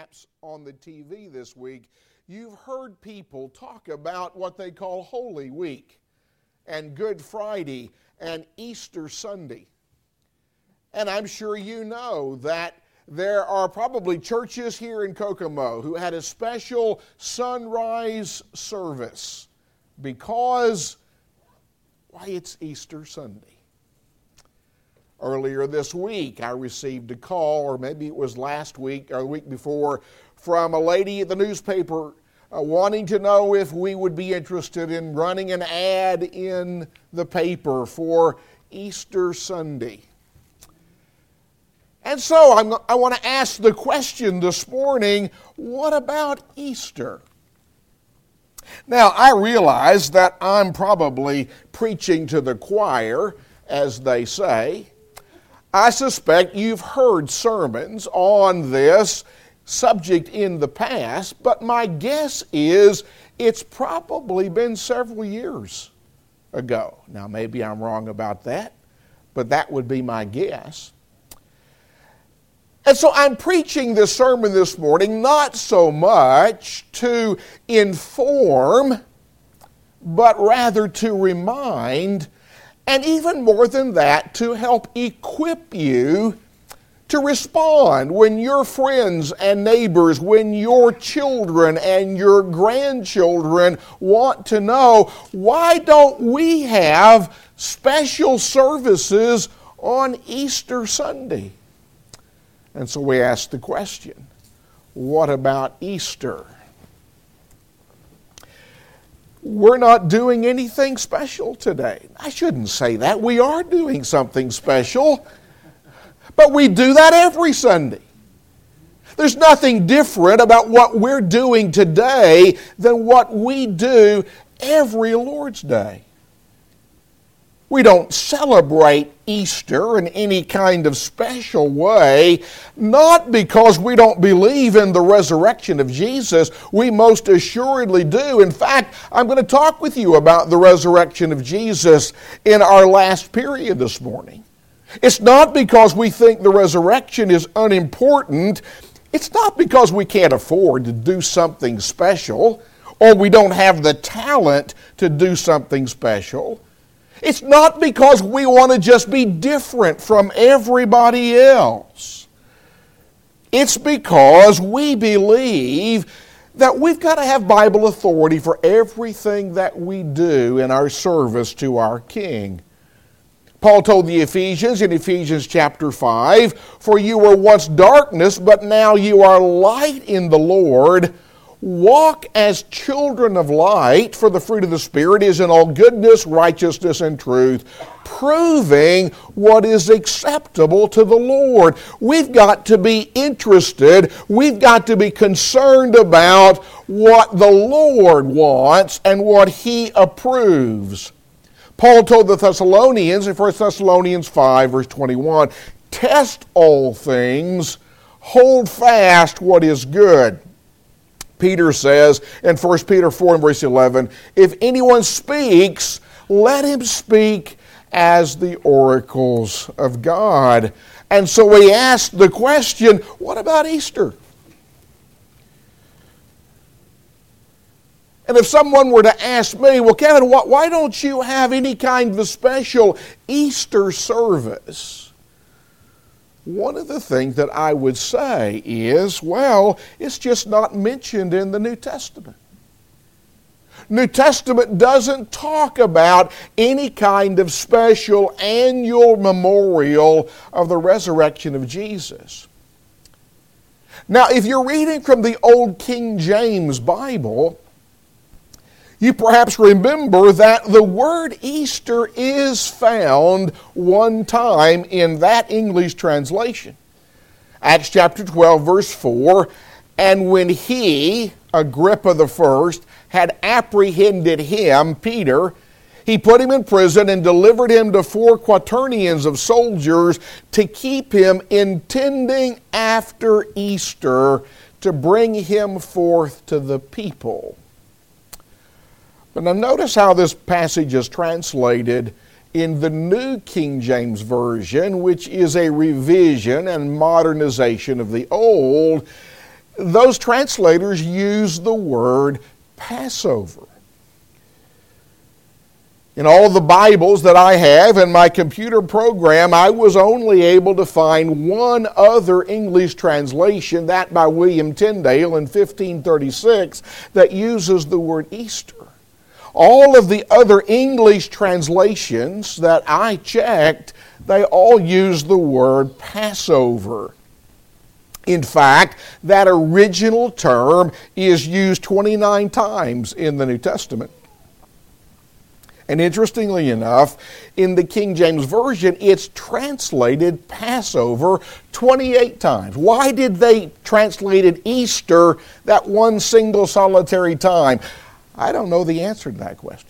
perhaps on the TV this week, you've heard people talk about what they call Holy Week and Good Friday and Easter Sunday. And I'm sure you know that there are probably churches here in Kokomo who had a special sunrise service because, why, it's Easter Sunday. Earlier this week, I received a call, or maybe it was last week or the week before, from a lady at the newspaper wanting to know if we would be interested in running an ad in the paper for Easter Sunday. And so I want to ask the question this morning, what about Easter? Now, I realize that I'm probably preaching to the choir, as they say. I suspect you've heard sermons on this subject in the past, but my guess is it's probably been several years ago. Now, maybe I'm wrong about that, but that would be my guess. And so I'm preaching this sermon this morning not so much to inform, but rather to remind, and even more than that, to help equip you to respond when your friends and neighbors, when your children and your grandchildren want to know, why don't we have special services on Easter Sunday? And so we ask the question, what about Easter? We're not doing anything special today. I shouldn't say that. We are doing something special, but we do that every Sunday. There's nothing different about what we're doing today than what we do every Lord's Day. We don't celebrate Easter in any kind of special way, not because we don't believe in the resurrection of Jesus. We most assuredly do. In fact, I'm going to talk with you about the resurrection of Jesus in our last period this morning. It's not because we think the resurrection is unimportant. It's not because we can't afford to do something special or we don't have the talent to do something special. It's not because we want to just be different from everybody else. It's because we believe that we've got to have Bible authority for everything that we do in our service to our King. Paul told the Ephesians in Ephesians chapter 5, "For you were once darkness, but now you are light in the Lord. Walk as children of light, for the fruit of the Spirit is in all goodness, righteousness, and truth, proving what is acceptable to the Lord." We've got to be interested, we've got to be concerned about what the Lord wants and what He approves. Paul told the Thessalonians in 1 Thessalonians 5, verse 21, "Test all things, hold fast what is good." Peter says in 1 Peter 4 and verse 11, "If anyone speaks, let him speak as the oracles of God." And so we ask the question, what about Easter? And if someone were to ask me, well, Kevin, why don't you have any kind of a special Easter service? One of the things that I would say is, well, it's just not mentioned in the New Testament. New Testament doesn't talk about any kind of special annual memorial of the resurrection of Jesus. Now, if you're reading from the Old King James Bible, you perhaps remember that the word Easter is found one time in that English translation. Acts chapter 12, verse 4, "And when he, Agrippa the first, had apprehended him," Peter, "he put him in prison and delivered him to 4 quaternions of soldiers to keep him, intending after Easter to bring him forth to the people." But now notice how this passage is translated in the New King James Version, which is a revision and modernization of the Old. those translators use the word Passover. In all the Bibles that I have in my computer program, I was only able to find one other English translation, that by William Tyndale in 1536, that uses the word Easter. All of the other English translations that I checked, they all use the word Passover. In fact, that original term is used 29 times in the New Testament. And interestingly enough, in the King James Version, it's translated Passover 28 times. Why did they translate it Easter that one single solitary time? I don't know the answer to that question.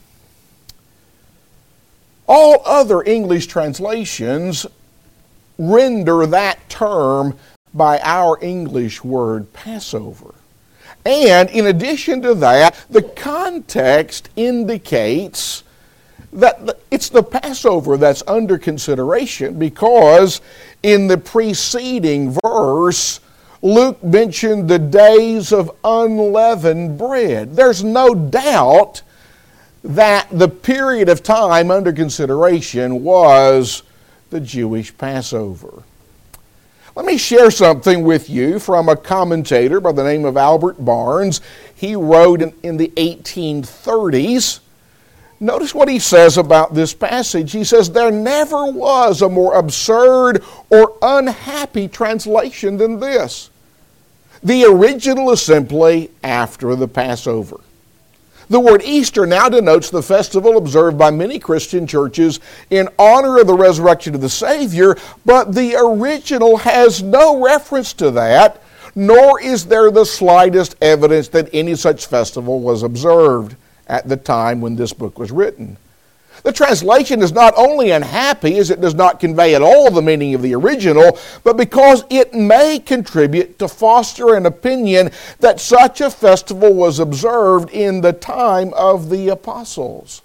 All other English translations render that term by our English word Passover. And in addition to that, the context indicates that it's the Passover that's under consideration, because in the preceding verse, Luke mentioned the days of unleavened bread. There's no doubt that the period of time under consideration was the Jewish Passover. Let me share something with you from a commentator by the name of Albert Barnes. He wrote in the 1830s. Notice what he says about this passage. He says, "There never was a more absurd or unhappy translation than this. The original is simply after the Passover. The word Easter now denotes the festival observed by many Christian churches in honor of the resurrection of the Savior, but the original has no reference to that, nor is there the slightest evidence that any such festival was observed at the time when this book was written. The translation is not only unhappy as it does not convey at all the meaning of the original, but because it may contribute to foster an opinion that such a festival was observed in the time of the apostles."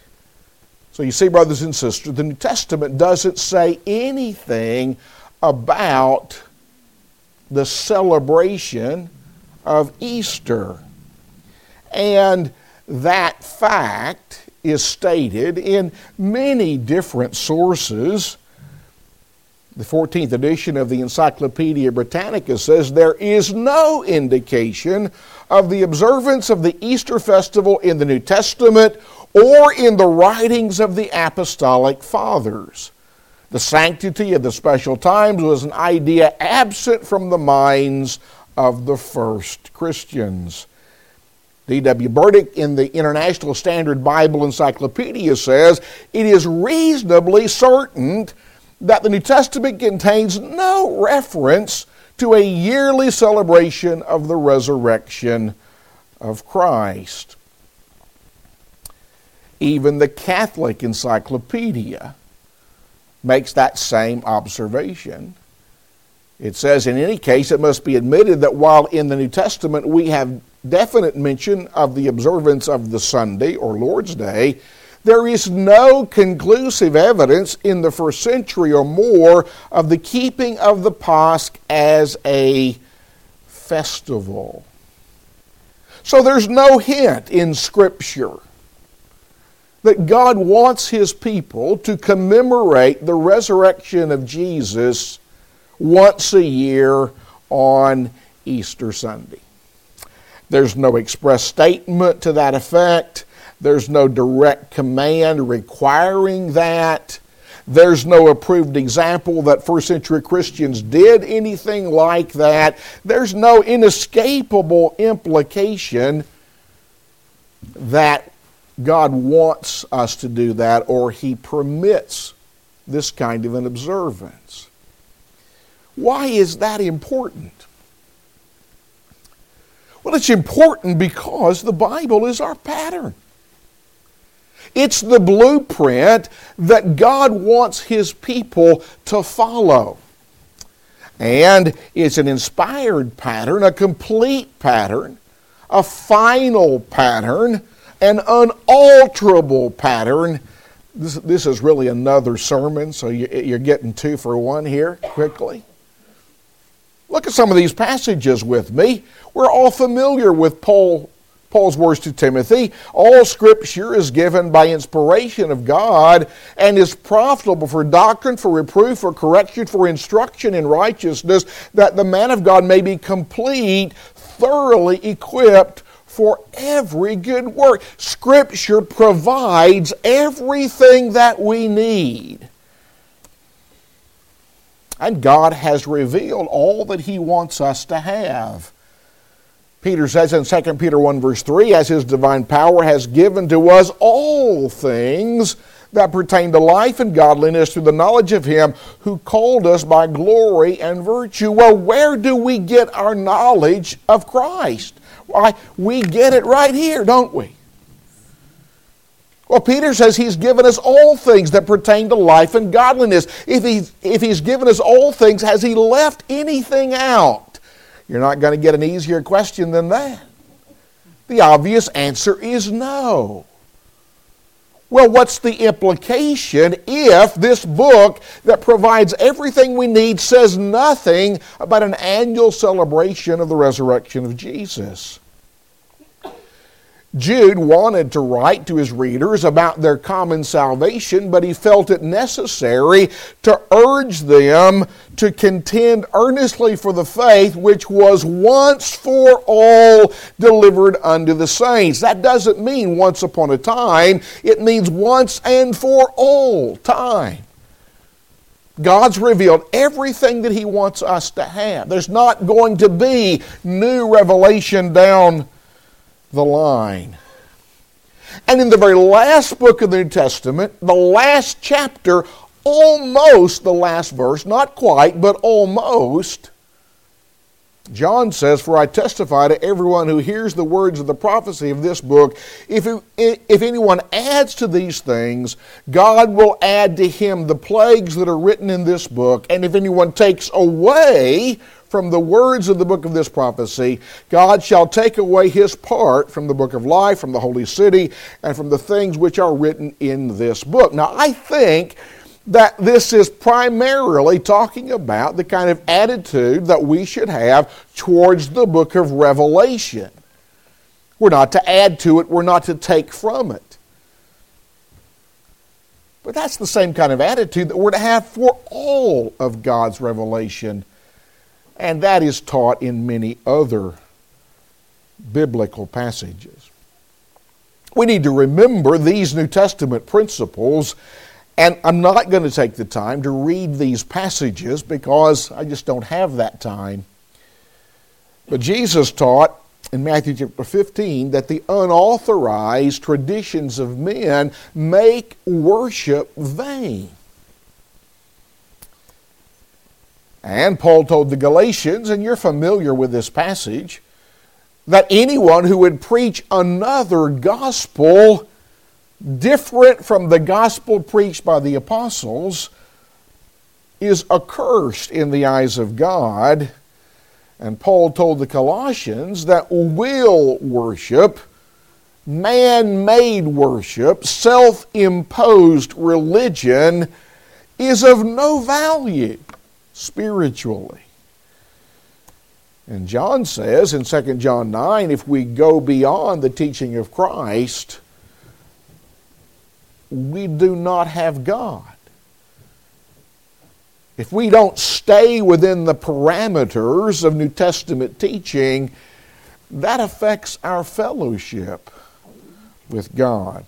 So you see, brothers and sisters, the New Testament doesn't say anything about the celebration of Easter. And that fact is stated in many different sources. The 14th edition of the Encyclopedia Britannica says there is no indication of the observance of the Easter festival in the New Testament or in the writings of the Apostolic Fathers. The sanctity of the special times was an idea absent from the minds of the first Christians. D.W. Burdick in the International Standard Bible Encyclopedia says, "It is reasonably certain that the New Testament contains no reference to a yearly celebration of the resurrection of Christ." Even the Catholic Encyclopedia makes that same observation. It says, "In any case, it must be admitted that while in the New Testament we have definite mention of the observance of the Sunday or Lord's Day, there is no conclusive evidence in the first century or more of the keeping of the Pasch as a festival." So there's no hint in Scripture that God wants His people to commemorate the resurrection of Jesus once a year on Easter Sunday. There's no express statement to that effect. There's no direct command requiring that. There's no approved example that first century Christians did anything like that. There's no inescapable implication that God wants us to do that or He permits this kind of an observance. Why is that important? Well, it's important because the Bible is our pattern. It's the blueprint that God wants His people to follow. And it's an inspired pattern, a complete pattern, a final pattern, an unalterable pattern. This is really another sermon, so you're getting two for one here quickly. Look at some of these passages with me. We're all familiar with Paul's words to Timothy. All Scripture is given by inspiration of God and is profitable for doctrine, for reproof, for correction, for instruction in righteousness, that the man of God may be complete, thoroughly equipped for every good work. Scripture provides everything that we need. And God has revealed all that He wants us to have. Peter says in 2 Peter 1 verse 3, as His divine power has given to us all things that pertain to life and godliness through the knowledge of Him who called us by glory and virtue. Well, where do we get our knowledge of Christ? Why, we get it right here, don't we? Well, Peter says He's given us all things that pertain to life and godliness. If He's given us all things, has He left anything out? You're not going to get an easier question than that. The obvious answer is no. Well, what's the implication if this book that provides everything we need says nothing about an annual celebration of the resurrection of Jesus? Jude wanted to write to his readers about their common salvation, but he felt it necessary to urge them to contend earnestly for the faith which was once for all delivered unto the saints. That doesn't mean once upon a time. It means once and for all time. God's revealed everything that He wants us to have. There's not going to be new revelation down the line. And in the very last book of the New Testament, the last chapter, almost the last verse, not quite, but almost, John says, for I testify to everyone who hears the words of the prophecy of this book, if anyone adds to these things, God will add to him the plagues that are written in this book. And if anyone takes away from the words of the book of this prophecy, God shall take away his part from the book of life, from the holy city, and from the things which are written in this book. Now, I think that this is primarily talking about the kind of attitude that we should have towards the book of Revelation. We're not to add to it, we're not to take from it. But that's the same kind of attitude that we're to have for all of God's revelation. And that is taught in many other biblical passages. We need to remember these New Testament principles, and I'm not going to take the time to read these passages because I just don't have that time. But Jesus taught in Matthew chapter 15 that the unauthorized traditions of men make worship vain. And Paul told the Galatians, and you're familiar with this passage, that anyone who would preach another gospel different from the gospel preached by the apostles is accursed in the eyes of God. And Paul told the Colossians that will worship, man-made worship, self-imposed religion is of no value spiritually. And John says in 2 John 9, if we go beyond the teaching of Christ, we do not have God. If we don't stay within the parameters of New Testament teaching, that affects our fellowship with God.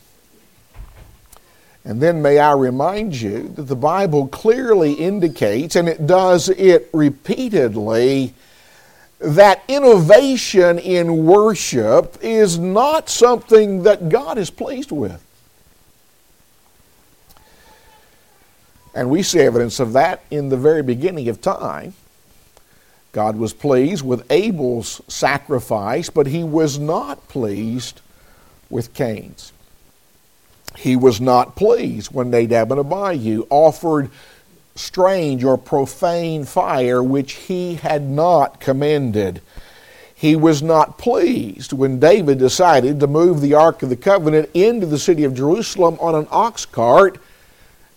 And then may I remind you that the Bible clearly indicates, and it does it repeatedly, that innovation in worship is not something that God is pleased with. And we see evidence of that in the very beginning of time. God was pleased with Abel's sacrifice, but He was not pleased with Cain's. He was not pleased when Nadab and Abihu offered strange or profane fire which He had not commended. He was not pleased when David decided to move the Ark of the Covenant into the city of Jerusalem on an ox cart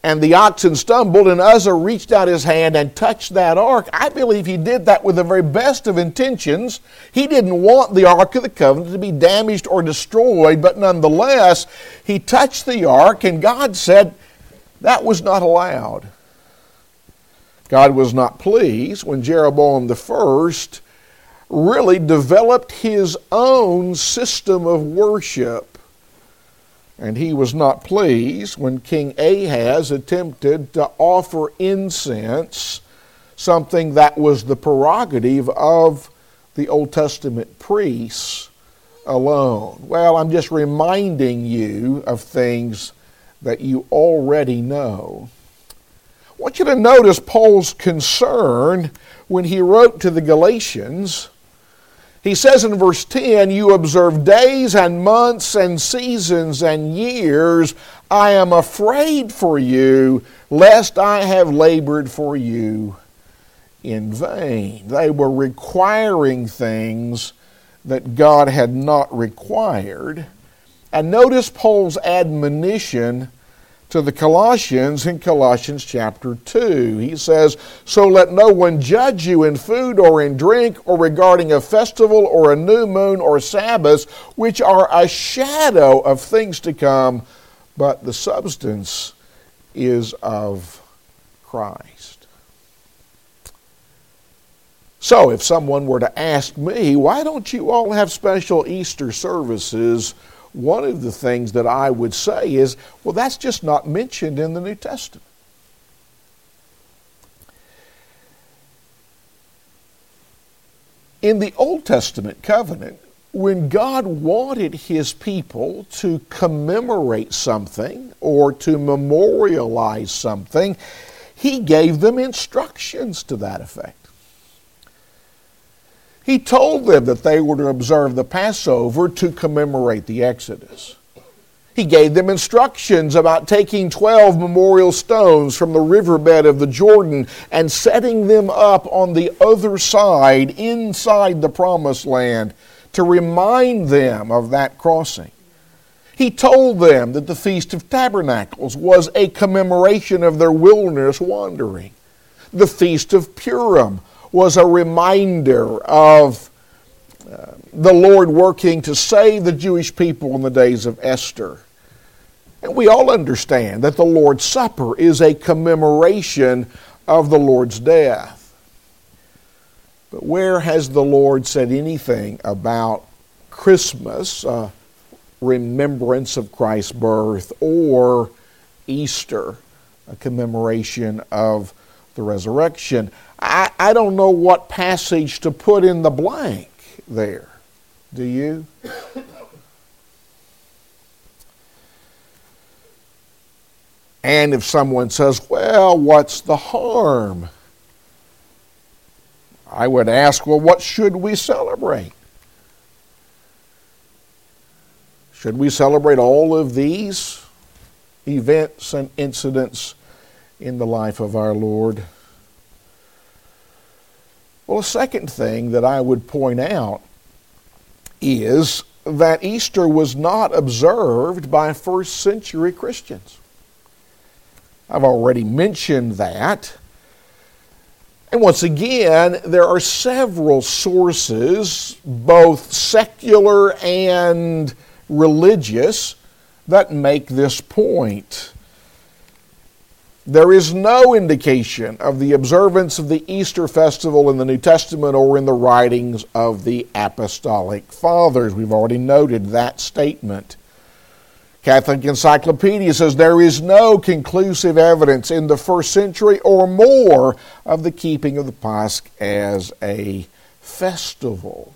and the oxen stumbled, and Uzzah reached out his hand and touched that ark, I believe he did that with the very best of intentions. He didn't want the Ark of the Covenant to be damaged or destroyed, but nonetheless, he touched the ark, and God said that was not allowed. God was not pleased when Jeroboam I really developed his own system of worship. And he was not pleased when King Ahaz attempted to offer incense, something that was the prerogative of the Old Testament priests alone. Well, I'm just reminding you of things that you already know. I want you to notice Paul's concern when he wrote to the Galatians. He says in verse 10, "You observe days and months and seasons and years. I am afraid for you, lest I have labored for you in vain." They were requiring things that God had not required. And notice Paul's admonition to the Colossians in Colossians chapter 2. He says, "So let no one judge you in food or in drink or regarding a festival or a new moon or Sabbaths, which are a shadow of things to come, but the substance is of Christ." So if someone were to ask me, why don't you all have special Easter services? One of the things that I would say is, well, that's just not mentioned in the New Testament. In the Old Testament covenant, when God wanted His people to commemorate something or to memorialize something, He gave them instructions to that effect. He told them that they were to observe the Passover to commemorate the Exodus. He gave them instructions about taking 12 memorial stones from the riverbed of the Jordan and setting them up on the other side, inside the Promised Land, to remind them of that crossing. He told them that the Feast of Tabernacles was a commemoration of their wilderness wandering. The Feast of Purim was a reminder of the Lord working to save the Jewish people in the days of Esther. And we all understand that the Lord's Supper is a commemoration of the Lord's death. But where has the Lord said anything about Christmas, remembrance of Christ's birth, or Easter, a commemoration of the resurrection? I don't know what passage to put in the blank there. Do you? And if someone says, well, what's the harm? I would ask, well, what should we celebrate? Should we celebrate all of these events and incidents in the life of our Lord? Well, a second thing that I would point out is that Easter was not observed by first century Christians. I've already mentioned that. And once again, there are several sources, both secular and religious, that make this point. There is no indication of the observance of the Easter festival in the New Testament or in the writings of the Apostolic Fathers. We've already noted that statement. Catholic Encyclopedia says there is no conclusive evidence in the first century or more of the keeping of the Pasch as a festival.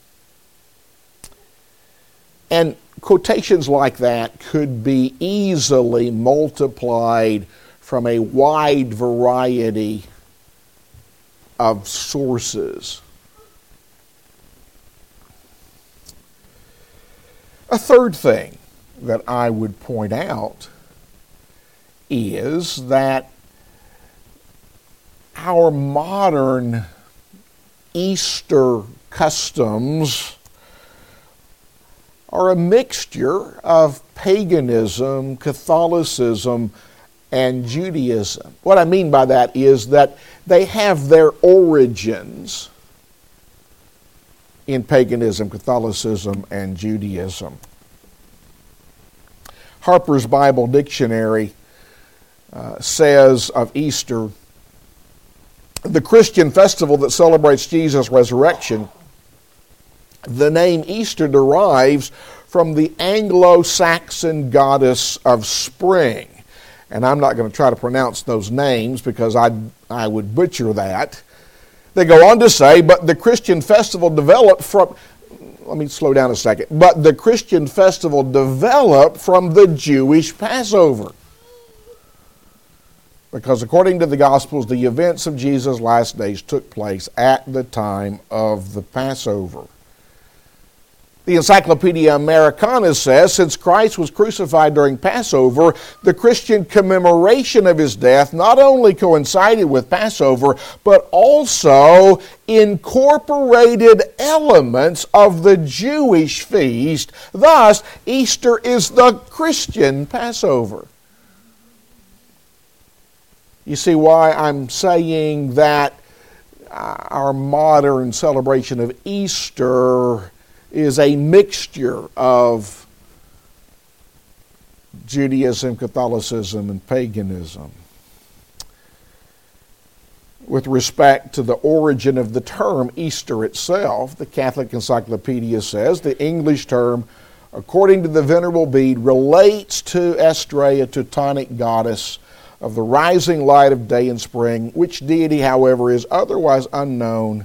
And quotations like that could be easily multiplied from a wide variety of sources. A third thing that I would point out is that our modern Easter customs are a mixture of paganism, Catholicism, and Judaism. What I mean by that is that they have their origins in paganism, Catholicism, and Judaism. Harper's Bible Dictionary says of Easter, the Christian festival that celebrates Jesus' resurrection. The name Easter derives from the Anglo-Saxon goddess of spring. And I'm not going to try to pronounce those names because I would butcher that. They go on to say, but the Christian festival developed from, let me slow down a second, but the Christian festival developed from the Jewish Passover. Because according to the Gospels, the events of Jesus' last days took place at the time of the Passover. The Encyclopedia Americana says, since Christ was crucified during Passover, the Christian commemoration of his death not only coincided with Passover, but also incorporated elements of the Jewish feast. Thus, Easter is the Christian Passover. You see why I'm saying that our modern celebration of Easter is a mixture of Judaism, Catholicism, and paganism. With respect to the origin of the term Easter itself, the Catholic Encyclopedia says the English term, according to the Venerable Bede, relates to Estre, a Teutonic goddess of the rising light of day and spring, which deity, however, is otherwise unknown.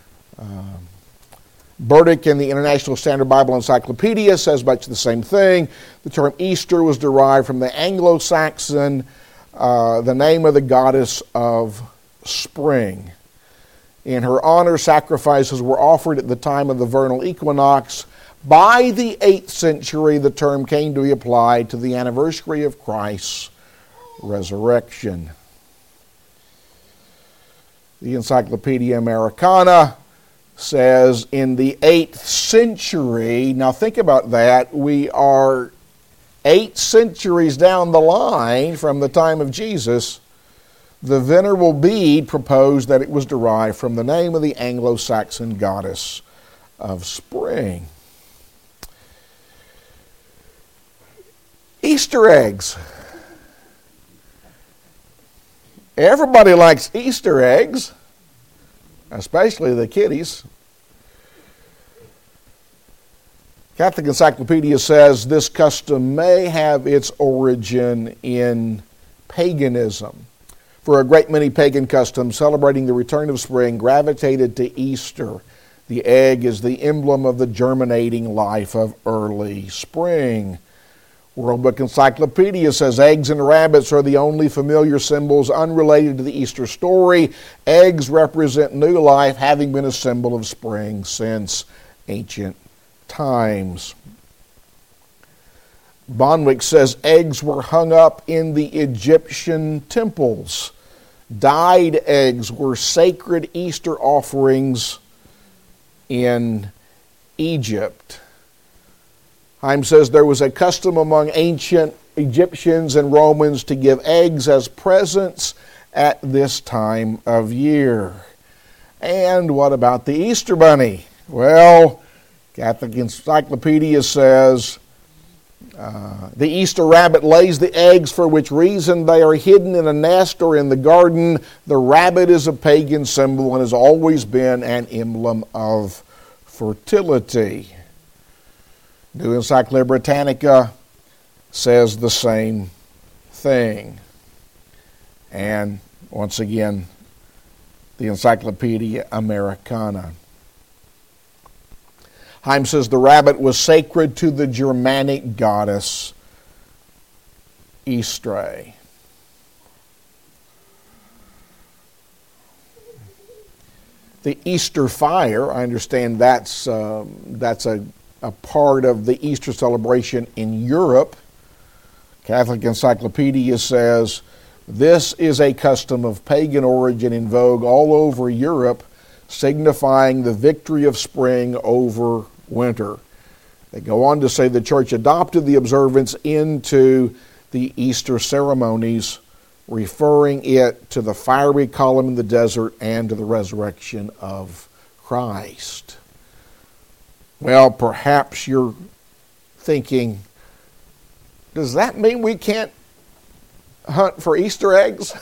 Burdick in the International Standard Bible Encyclopedia says much the same thing. The term Easter was derived from the Anglo-Saxon, the name of the goddess of spring. In her honor, sacrifices were offered at the time of the vernal equinox. By the 8th century, the term came to be applied to the anniversary of Christ's resurrection. The Encyclopedia Americana says in the 8th century, now think about that, we are 8 centuries down the line from the time of Jesus, the Venerable Bede proposed that it was derived from the name of the Anglo-Saxon goddess of spring. Easter eggs. Everybody likes Easter eggs, especially the kiddies. Catholic Encyclopedia says this custom may have its origin in paganism. For a great many pagan customs celebrating the return of spring gravitated to Easter. The egg is the emblem of the germinating life of early spring. World Book Encyclopedia says eggs and rabbits are the only familiar symbols unrelated to the Easter story. Eggs represent new life, having been a symbol of spring since ancient times. Bonwick says eggs were hung up in the Egyptian temples. Dyed eggs were sacred Easter offerings in Egypt. Heim says there was a custom among ancient Egyptians and Romans to give eggs as presents at this time of year. And what about the Easter bunny? Well, Catholic Encyclopedia says the Easter rabbit lays the eggs, for which reason they are hidden in a nest or in the garden. The rabbit is a pagan symbol and has always been an emblem of fertility. New Encyclopedia Britannica says the same thing. And once again, the Encyclopedia Americana. Heim says the rabbit was sacred to the Germanic goddess Easter. The Easter fire, I understand that's a part of the Easter celebration in Europe. Catholic Encyclopedia says this is a custom of pagan origin in vogue all over Europe, signifying the victory of spring over winter. They go on to say the church adopted the observance into the Easter ceremonies referring it to the fiery column in the desert and to the resurrection of Christ. Well, perhaps you're thinking, does that mean we can't hunt for Easter eggs?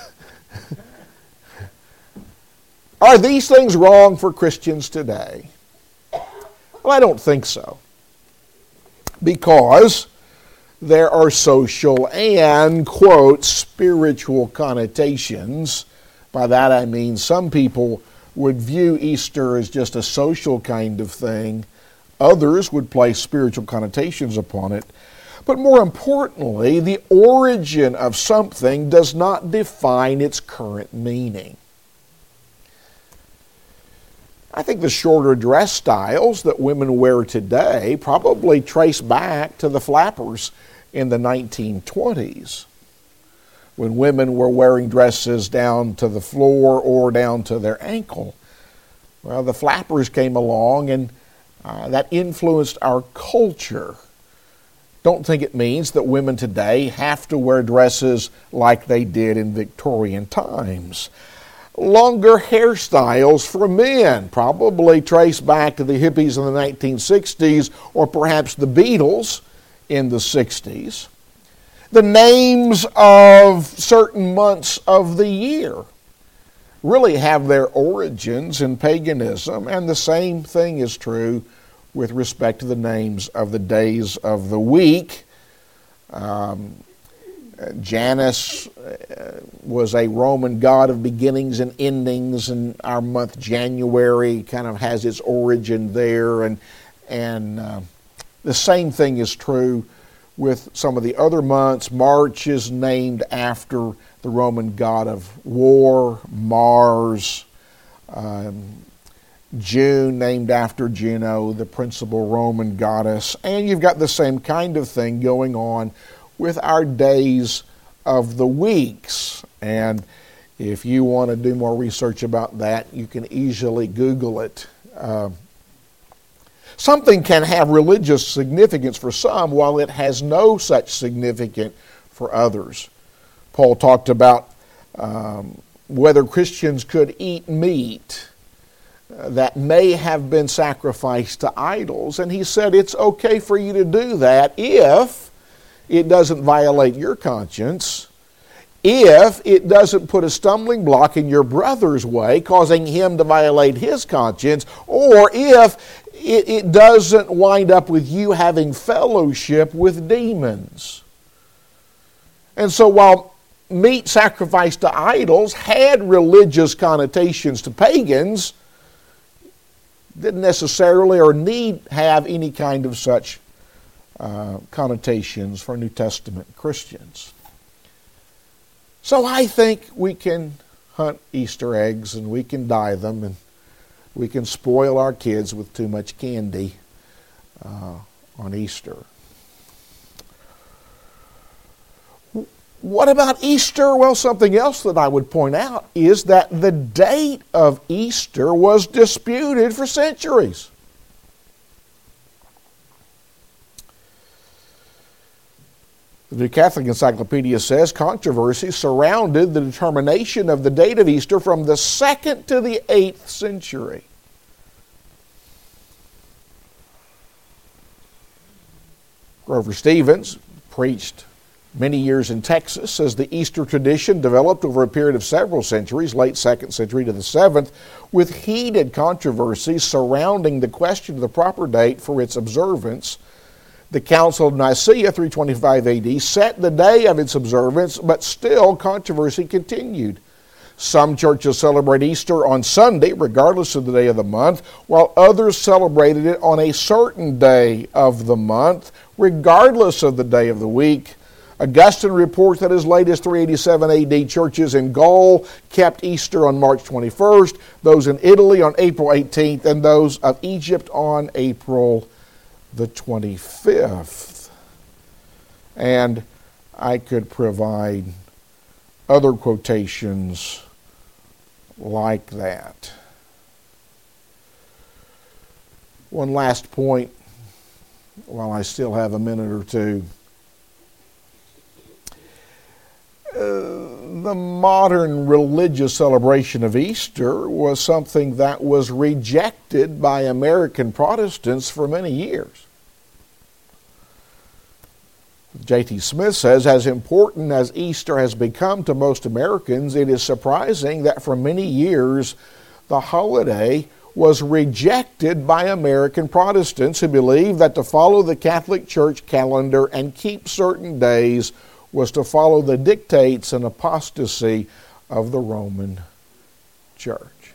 Are these things wrong for Christians today? Well, I don't think so. Because there are social and, quote, spiritual connotations. By that I mean some people would view Easter as just a social kind of thing. Others would place spiritual connotations upon it. But more importantly, the origin of something does not define its current meaning. I think the shorter dress styles that women wear today probably trace back to the flappers in the 1920s, when women were wearing dresses down to the floor or down to their ankle. Well, the flappers came along and that influenced our culture. Don't think it means that women today have to wear dresses like they did in Victorian times. Longer hairstyles for men probably trace back to the hippies in the 1960s or perhaps the Beatles in the 60s. The names of certain months of the year really have their origins in paganism, and the same thing is true with respect to the names of the days of the week. Janus was a Roman god of beginnings and endings, and our month January kind of has its origin there, and the same thing is true with some of the other months. March is named after the Roman god of war, Mars. June named after Juno, the principal Roman goddess. And you've got the same kind of thing going on with our days of the weeks. And if you want to do more research about that, you can easily Google it. Something can have religious significance for some while it has no such significance for others. Paul talked about whether Christians could eat meat that may have been sacrificed to idols, and he said it's okay for you to do that if it doesn't violate your conscience, if it doesn't put a stumbling block in your brother's way, causing him to violate his conscience, or if it doesn't wind up with you having fellowship with demons. And so while meat sacrificed to idols had religious connotations to pagans, didn't necessarily or need have any kind of such connotations for New Testament Christians. So I think we can hunt Easter eggs and we can dye them and we can spoil our kids with too much candy on Easter. What about Easter? Well, something else that I would point out is that the date of Easter was disputed for centuries. The New Catholic Encyclopedia says controversy surrounded the determination of the date of Easter from the 2nd to the 8th century. Grover Stevens preached many years in Texas, says the Easter tradition developed over a period of several centuries, late 2nd century to the 7th, with heated controversies surrounding the question of the proper date for its observance. The Council of Nicaea, 325 AD, set the day of its observance, but still controversy continued. Some churches celebrate Easter on Sunday, regardless of the day of the month, while others celebrated it on a certain day of the month, regardless of the day of the week. Augustine reports that as late as 387 AD, churches in Gaul kept Easter on March 21st, those in Italy on April 18th, and those of Egypt on April the 25th. And I could provide other quotations like that. One last point, while I still have a minute or two. The the modern religious celebration of Easter was something that was rejected by American Protestants for many years. J.T. Smith says, as important as Easter has become to most Americans, it is surprising that for many years the holiday was rejected by American Protestants who believed that to follow the Catholic Church calendar and keep certain days was to follow the dictates and apostasy of the Roman Church.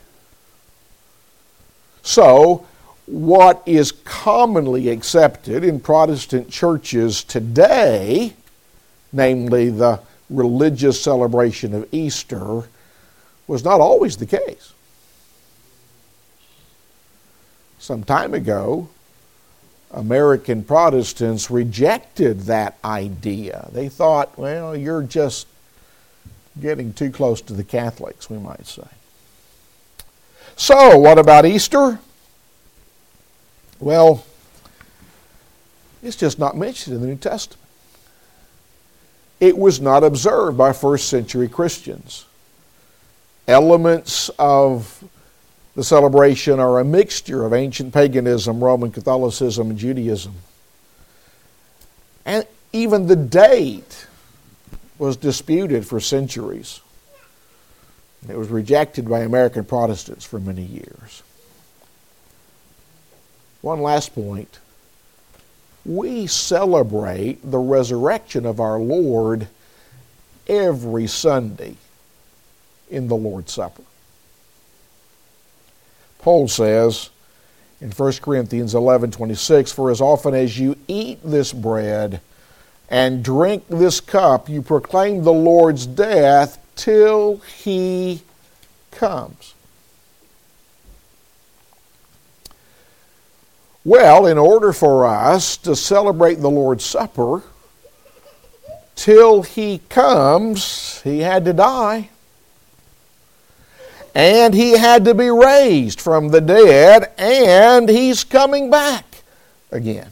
So, what is commonly accepted in Protestant churches today, namely the religious celebration of Easter, was not always the case. Some time ago, American Protestants rejected that idea. They thought, well, you're just getting too close to the Catholics, we might say. So, what about Easter? Well, it's just not mentioned in the New Testament. It was not observed by first century Christians. Elements of the celebration are a mixture of ancient paganism, Roman Catholicism, and Judaism. And even the date was disputed for centuries. It was rejected by American Protestants for many years. One last point. We celebrate the resurrection of our Lord every Sunday in the Lord's Supper. Paul says in 1 Corinthians 11:26, "For as often as you eat this bread and drink this cup, you proclaim the Lord's death till He comes." Well, in order for us to celebrate the Lord's Supper till He comes, He had to die. And He had to be raised from the dead, and He's coming back again.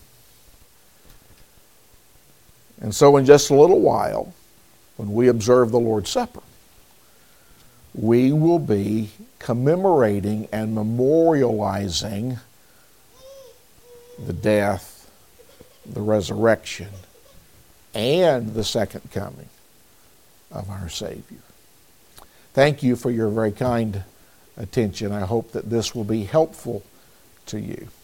And so in just a little while, when we observe the Lord's Supper, we will be commemorating and memorializing the death, the resurrection, and the second coming of our Savior. Thank you for your very kind attention. I hope that this will be helpful to you.